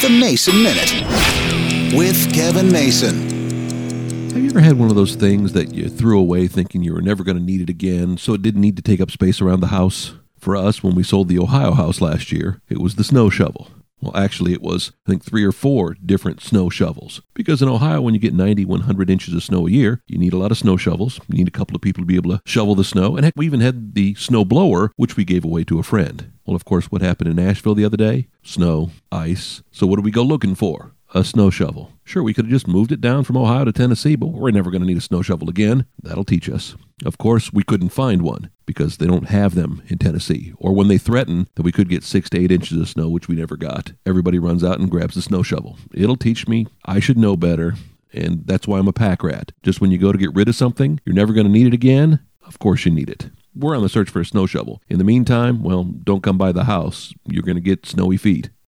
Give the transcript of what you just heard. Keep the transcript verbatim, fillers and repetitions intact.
The Mason Minute with Kevin Mason. Have you ever had one of those things that you threw away thinking you were never going to need it again, so it didn't need to take up space around the house? For us, when we sold the Ohio house last year, it was the snow shovel. Well, actually, it was, I think, three or four different snow shovels. Because in Ohio, when you get ninety, one hundred inches of snow a year, you need a lot of snow shovels. You need a couple of people to be able to shovel the snow. And heck, we even had the snow blower, which we gave away to a friend. Well, of course, what happened in Nashville the other day? Snow, ice. So what do we go looking for? A snow shovel. Sure, we could have just moved it down from Ohio to Tennessee, but we're never going to need a snow shovel again. That'll teach us. Of course, we couldn't find one because they don't have them in Tennessee. Or when they threaten that we could get six to eight inches of snow, which we never got, everybody runs out and grabs the snow shovel. It'll teach me. I should know better, and that's why I'm a pack rat. Just when you go to get rid of something, you're never going to need it again. Of course you need it. We're on the search for a snow shovel. In the meantime, well, don't come by the house. You're going to get snowy feet.